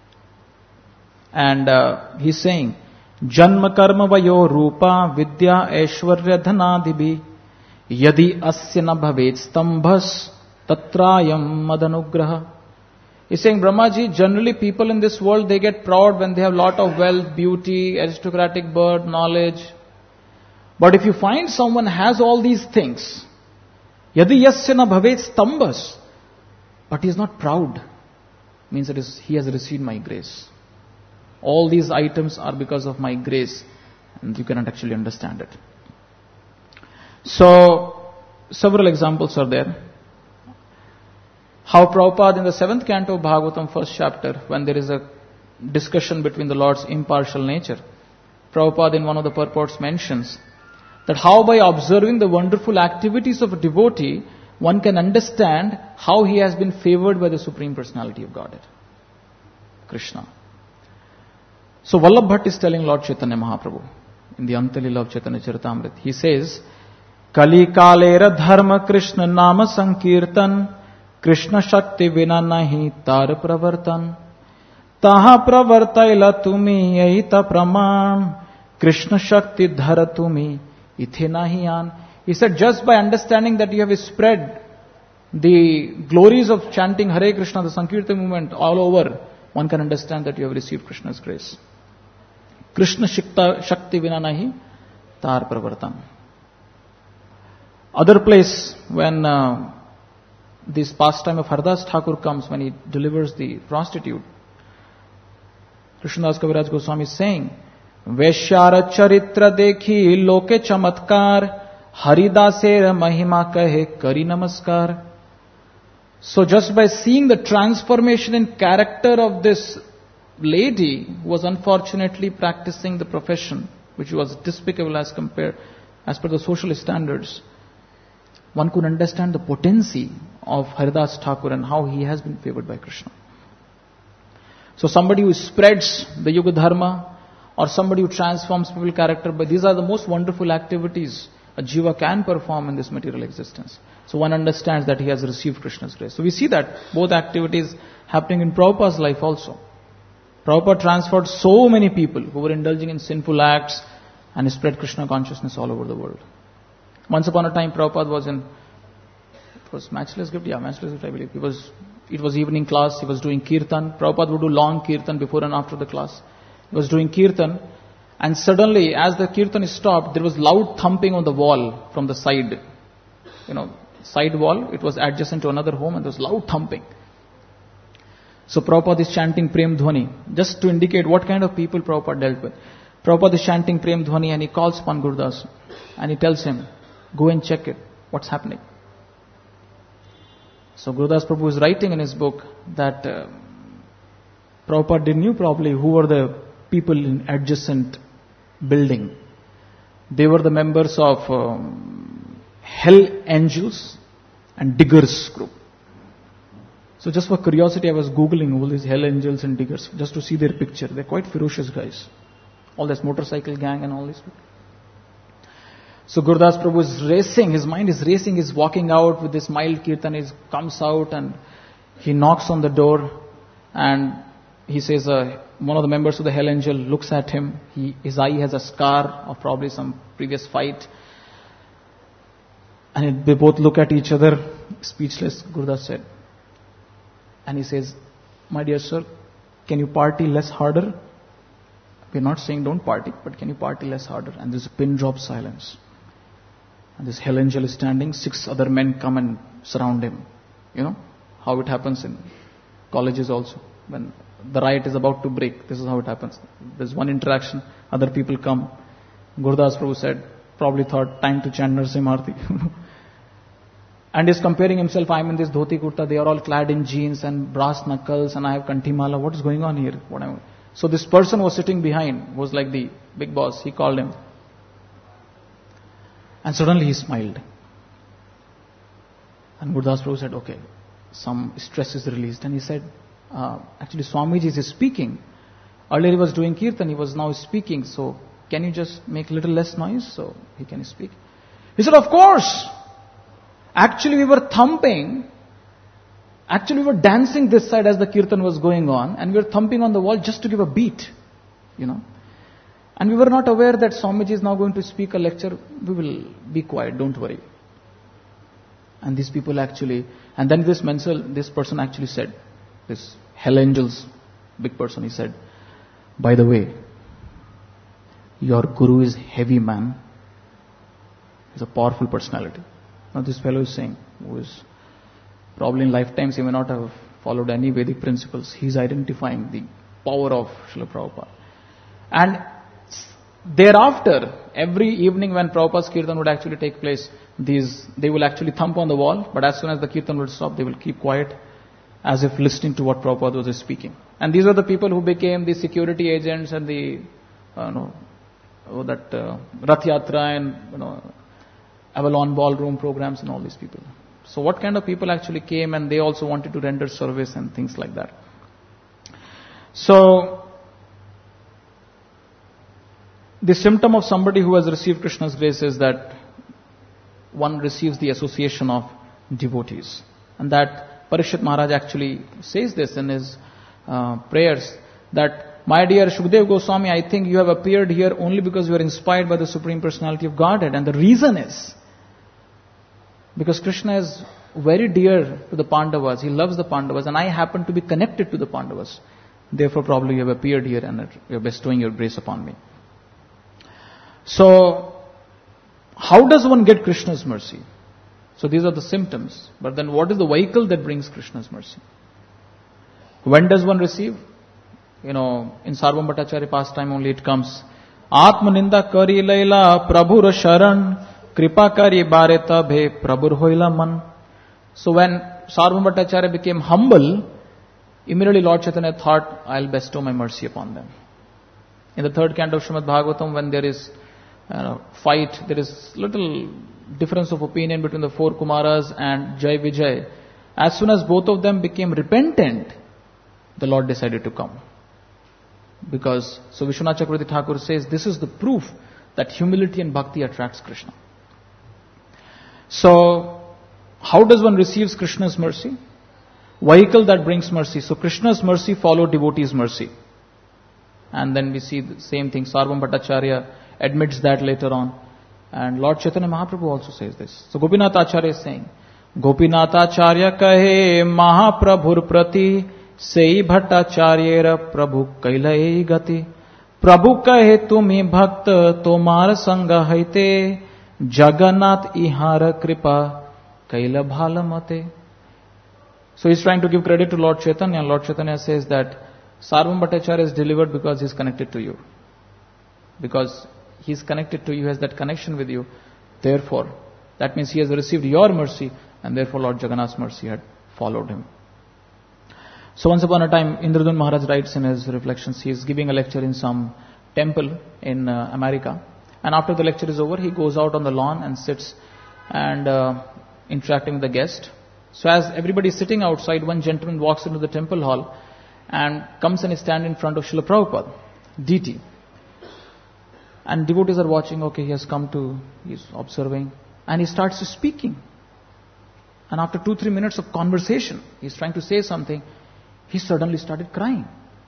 And uh, he's saying, Janma karma vayo rupa vidya aishwarya dhanadibhi yadi asya na bhavet stambhas tatrayam madanugraha. He's saying, Brahmaji, generally people in this world, they get proud when they have lot of wealth, beauty, aristocratic birth, knowledge. But if you find someone has all these things, yadi yasya na bhavet stambhas, but he is not proud, means that he has received my grace. All these items are because of my grace, and you cannot actually understand it. So, several examples are there. How Prabhupada in the seventh canto of Bhagavatam, first chapter, when there is a discussion between the Lord's impartial nature, Prabhupada in one of the purports mentions that how by observing the wonderful activities of a devotee, one can understand how he has been favored by the Supreme Personality of Godhead, Krishna. So Vallabh Bhatt is telling Lord Chaitanya Mahaprabhu in the Antalila of Chaitanya Charitamrita. He says, Kali kalera dharma Krishna nama sankirtan Krishna shakti vina nahi tar pravartan taha pravartaila tumi aita praman Krishna shakti dhara tumi ithe nahi an. He said, just by understanding that you have spread the glories of chanting Hare Krishna, the Sankirtan movement all over, one can understand that you have received Krishna's grace. Krishna Shakti Vina Nahi Tar Pravartan. Other place, when uh, this pastime of Haridas Thakur comes, when he delivers the prostitute, Krishnadas Kaviraj Goswami is saying, Vaishyara charitra dekhi loke chamatkar Haridaser mahima kahe kari namaskar. So just by seeing the transformation in character of this lady who was unfortunately practicing the profession, which was despicable as compared, as per the social standards, one could understand the potency of Haridas Thakur and how he has been favored by Krishna. So somebody who spreads the Yuga Dharma, or somebody who transforms people's character, but these are the most wonderful activities a jiva can perform in this material existence. So one understands that he has received Krishna's grace. So we see that both activities happening in Prabhupada's life also. Prabhupada transferred so many people who were indulging in sinful acts and spread Krishna consciousness all over the world. Once upon a time, Prabhupada was in, it was Matchless Gift, yeah, Matchless Gift, I believe. He was, it was evening class, he was doing kirtan. Prabhupada would do long kirtan before and after the class. He was doing kirtan, and suddenly, as the kirtan stopped, there was loud thumping on the wall from the side. You know, side wall, it was adjacent to another home, and there was loud thumping. So Prabhupada is chanting Prem Dhwani, just to indicate what kind of people Prabhupada dealt with. Prabhupada is chanting Prem Dhwani, and he calls upon Gurudas, and he tells him, go and check it, what's happening. So Gurudas Prabhu is writing in his book that uh, Prabhupada knew probably who were the people in adjacent building. They were the members of um, Hell Angels and Diggers group. So just for curiosity, I was Googling all these Hell Angels and Diggers just to see their picture. They're quite ferocious guys. All this motorcycle gang and all this. So Gurudas Prabhu is racing, his mind is racing, he's walking out with this mild kirtan, he comes out and he knocks on the door, and he says, uh, one of the members of the Hell Angel looks at him, he, his eye has a scar of probably some previous fight, and they both look at each other, speechless, Gurudas said. And he says, my dear sir, can you party less harder? We're not saying don't party, but can you party less harder? And there's a pin drop silence. And this Hell Angel is standing, six other men come and surround him You know how it happens in colleges also. When the riot is about to break, this is how it happens. There's one interaction, other people come. Gurdas Prabhu said, probably thought, time to chant Narsimharti. And he's comparing himself, I'm in this dhoti kurta, they are all clad in jeans and brass knuckles, and I have kantimala. What is going on here? What am I? So this person was sitting behind, was like the big boss. He called him. And suddenly he smiled. And Gurdas Prabhu said, okay, some stress is released. And he said, uh, actually Swamiji is speaking. Earlier he was doing kirtan, he was now speaking. So can you just make a little less noise so he can speak? He said, of course. Actually we were thumping. Actually we were dancing this side as the kirtan was going on. And we were thumping on the wall just to give a beat. You know. And we were not aware that Swamiji is now going to speak a lecture. We will be quiet, don't worry. And these people actually, and then this mental, this person actually said, this Hell Angels, big person, he said, by the way, your guru is heavy man. He's a powerful personality. Now this fellow is saying, who is probably in lifetimes he may not have followed any Vedic principles. He's identifying the power of Srila Prabhupada. And thereafter, every evening when Prabhupada's kirtan would actually take place, these they will actually thump on the wall, but as soon as the kirtan would stop, they will keep quiet, as if listening to what Prabhupada was speaking. And these were the people who became the security agents and the, uh, no, oh, that uh, Rath Yatra and you know, Avalon ballroom programs and all these people. So what kind of people actually came and they also wanted to render service and things like that. So the symptom of somebody who has received Krishna's grace is that one receives the association of devotees. And that Parikshit Maharaj actually says this in his uh, prayers, that, my dear Shukdev Goswami, I think you have appeared here only because you are inspired by the Supreme Personality of Godhead. And the reason is, because Krishna is very dear to the Pandavas, he loves the Pandavas, and I happen to be connected to the Pandavas. Therefore probably you have appeared here and you are bestowing your grace upon me. So, how does one get Krishna's mercy? So these are the symptoms. But then what is the vehicle that brings Krishna's mercy? When does one receive? You know, in Sarvam Bhattacharya pastime only it comes. Atma ninda kari laila prabhur sharan kripa kari bareta bhe prabhur hoila man. So when Sarvam Bhattacharya became humble, immediately Lord Chaitanya thought, I'll bestow my mercy upon them. In the third canto of Srimad Bhagavatam, when there is Uh, fight, there is little difference of opinion between the four Kumaras and Jai Vijay. As soon as both of them became repentant, the Lord decided to come. Because, so Vishwanath Chakravarti Thakur says, this is the proof that humility and bhakti attracts Krishna. So, how does one receive Krishna's mercy? Vehicle that brings mercy. So Krishna's mercy followed devotee's mercy. And then we see the same thing. Sarvam Bhattacharya admits that later on. And Lord Chaitanya Mahaprabhu also says this. So Gopinath Acharya is saying, Gopinath Acharya kahe Mahaprabhur prati sei Bhattacharyera Prabhu kailai gati. Prabhu kahe tumi bhakta tomar sanga haite Jagannath ihara kripa kaila bhalamate. So he's trying to give credit to Lord Chaitanya. And Lord Chaitanya says that Sarvam Bhattacharya is delivered because he's connected to you. Because he's connected to you, has that connection with you. Therefore, that means he has received your mercy, and therefore Lord Jagannath's mercy had followed him. So once upon a time, Indradun Maharaj writes in his reflections, he is giving a lecture in some temple in uh, America. And after the lecture is over, he goes out on the lawn and sits and uh, interacting with the guest. So as everybody is sitting outside, one gentleman walks into the temple hall and comes and stands in front of Srila Prabhupada, D T. And devotees are watching, okay, he has come to, he's observing, and he starts speaking. And after two, three minutes of conversation, he's trying to say something, he suddenly started crying.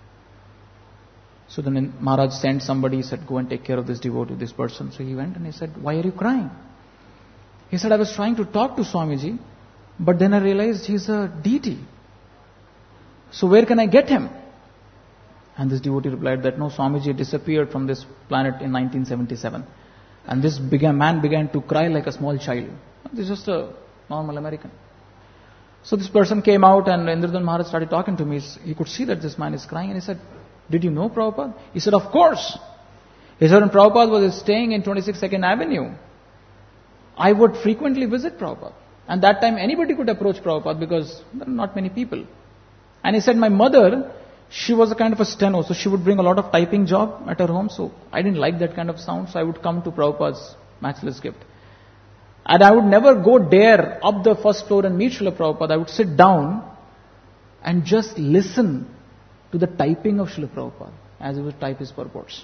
So then Maharaj sent somebody, he said, go and take care of this devotee, this person. So he went and he said, why are you crying? He said, I was trying to talk to Swamiji, but then I realized he's a deity. So where can I get him? And this devotee replied that no, Swamiji disappeared from this planet in nineteen seventy-seven. And this began, man began to cry like a small child. This is just a normal American. So this person came out and Indradan Maharaj started talking to me. He could see that this man is crying and he said, did you know Prabhupada? He said, of course. He said, when Prabhupada was staying in twenty-six second Avenue, I would frequently visit Prabhupada. And that time anybody could approach Prabhupada because there are not many people. And he said, my mother, she was a kind of a steno, so she would bring a lot of typing job at her home. So I didn't like that kind of sound, so I would come to Prabhupada's matchless gift. And I would never go dare up the first floor and meet Srila Prabhupada. I would sit down and just listen to the typing of Srila Prabhupada as he would type his purports.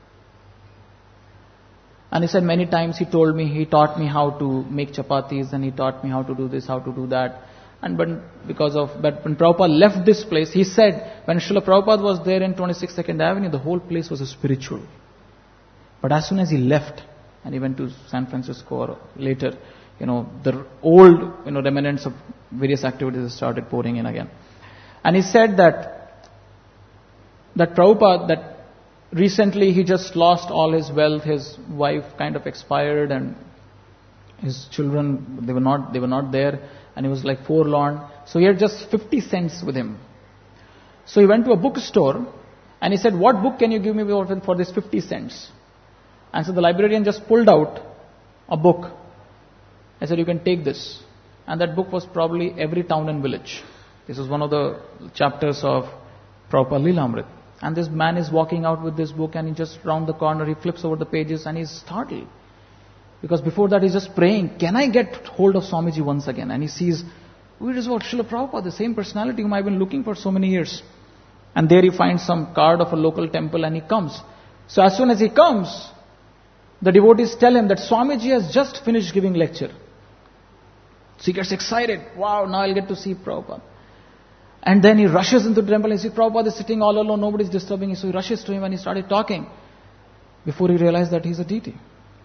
And he said many times he told me, he taught me how to make chapatis and he taught me how to do this, how to do that. And but because of, but when Prabhupada left this place, he said when Srila Prabhupada was there in twenty-six second Avenue, the whole place was a spiritual. But as soon as he left and he went to San Francisco or later, you know, the old, you know, remnants of various activities started pouring in again. And he said that, that Prabhupada, that recently he just lost all his wealth, his wife kind of expired and his children, they were not, they were not there. And he was like forlorn. So he had just fifty cents with him. So he went to a bookstore and he said, what book can you give me for this fifty cents? And so the librarian just pulled out a book. I said, you can take this. And that book was probably Every Town and Village. This was one of the chapters of Prabhupada Leelamrit. And this man is walking out with this book and he just round the corner, he flips over the pages and he's startled. Because before that he's just praying, can I get hold of Swamiji once again? And he sees, where is what Srila Prabhupada, the same personality whom I've been looking for so many years. And there he finds some card of a local temple and he comes. So as soon as he comes, the devotees tell him that Swamiji has just finished giving lecture. So he gets excited. Wow, now I'll get to see Prabhupada. And then he rushes into the temple and sees Prabhupada is sitting all alone, nobody's disturbing him. So he rushes to him and he started talking. Before he realized that he's a deity.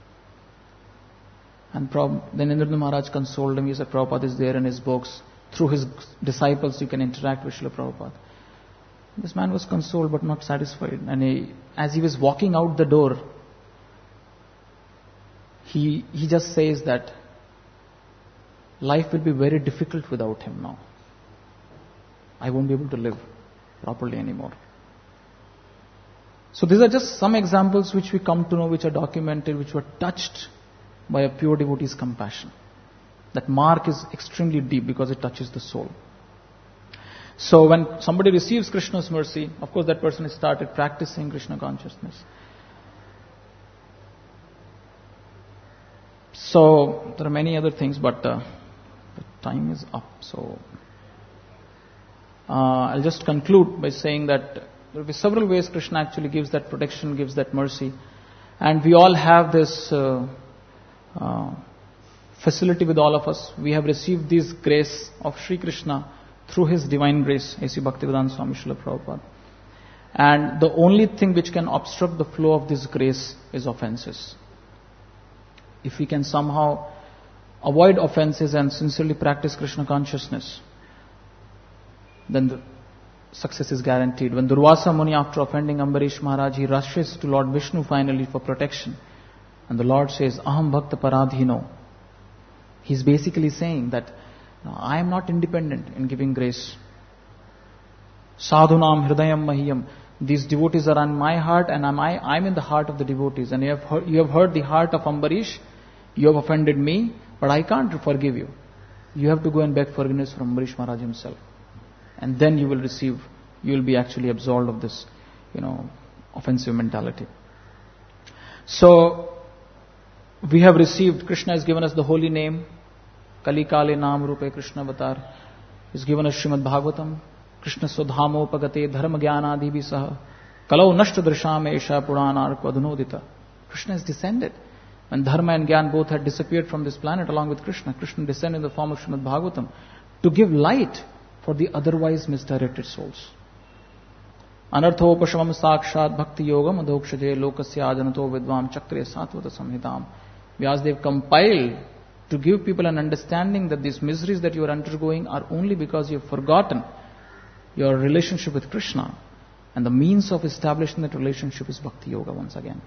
And Prabhupada, then Indradan Maharaj consoled him. He said, Prabhupada is there in his books. Through his disciples you can interact with Srila Prabhupada. This man was consoled but not satisfied. And he, as he was walking out the door, he, he just says that life will be very difficult without him now. I won't be able to live properly anymore. So these are just some examples which we come to know, which are documented, which were touched by a pure devotee's compassion. That mark is extremely deep because it touches the soul. So when somebody receives Krishna's mercy, of course that person has started practicing Krishna consciousness. So there are many other things, but uh, the time is up. So uh, I'll just conclude by saying that there will be several ways Krishna actually gives that protection, gives that mercy. And we all have this uh, Uh, facility with all of us. We have received this grace of Sri Krishna through His divine grace, A C Bhaktivedanta Swami Srila Prabhupada. And the only thing which can obstruct the flow of this grace is offenses. If we can somehow avoid offenses and sincerely practice Krishna consciousness, then the success is guaranteed. When Durvasa Muni, after offending Ambarish Maharaj, he rushes to Lord Vishnu finally for protection. And the Lord says, Aham Bhakta Paradhino. He's basically saying that no, I am not independent in giving grace. Sadhunam Hridayam Mahiyam. These devotees are on my heart and am I, I'm in the heart of the devotees. And you have, heard, you have heard the heart of Ambarish. You have offended me, but I can't forgive you. You have to go and beg forgiveness from Ambarish Maharaj himself. And then you will receive, you will be actually absolved of this, you know, offensive mentality. So, we have received, Krishna has given us the holy name, Kali Kale Naam Rupe Krishna Avatar. He's given us Srimad Bhagavatam, Krishna Swadhamo Pagate Dharma Jnana Divi Saha, Kalau Nashta Drisham Esha Purana Arpadunodita. Krishna has descended. When Dharma and Gyan both had disappeared from this planet along with Krishna, Krishna descended in the form of Srimad Bhagavatam to give light for the otherwise misdirected souls. Anarthopashamam sakshat bhakti yogam adhokshaje lokasya ajanato vidvam chakre satvata samhitam. Vyasadeva compiled to give people an understanding that these miseries that you are undergoing are only because you have forgotten your relationship with Krishna. And the means of establishing that relationship is Bhakti Yoga once again.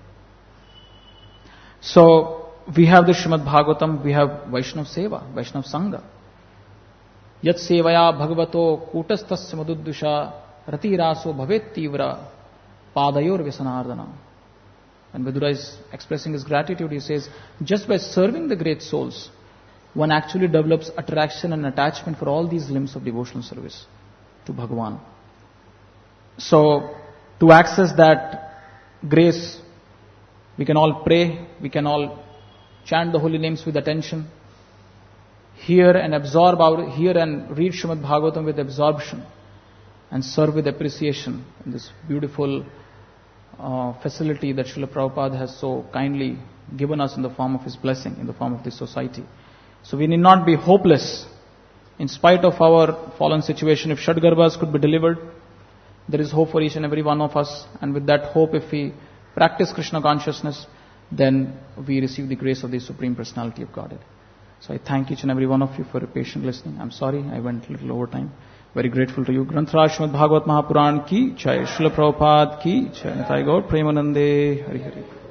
So, we have the Srimad Bhagavatam, we have Vaishnav Seva, Vaishnav Sangha. Yat sevaya bhagavato kutastasya madudusha ratiraso bhavet tivra padayor vyasanardana. And Vidura is expressing his gratitude. He says, just by serving the great souls, one actually develops attraction and attachment for all these limbs of devotional service to Bhagavan. So, to access that grace, we can all pray, we can all chant the holy names with attention, hear and absorb our, hear and read Srimad Bhagavatam with absorption, and serve with appreciation in this beautiful uh, facility that Srila Prabhupada has so kindly given us in the form of his blessing, in the form of this society. So we need not be hopeless. In spite of our fallen situation, if Shadgarbhas could be delivered, there is hope for each and every one of us. And with that hope, if we practice Krishna consciousness, then we receive the grace of the Supreme Personality of Godhead. So I thank each and every one of you for your patient listening. I'm sorry I went a little over time. Very grateful to you. Granthra Srimad Bhagavat Mahapuran ki jai. Srila Prabhupada ki jai. Nitai Gaur Premanande Hari Hari.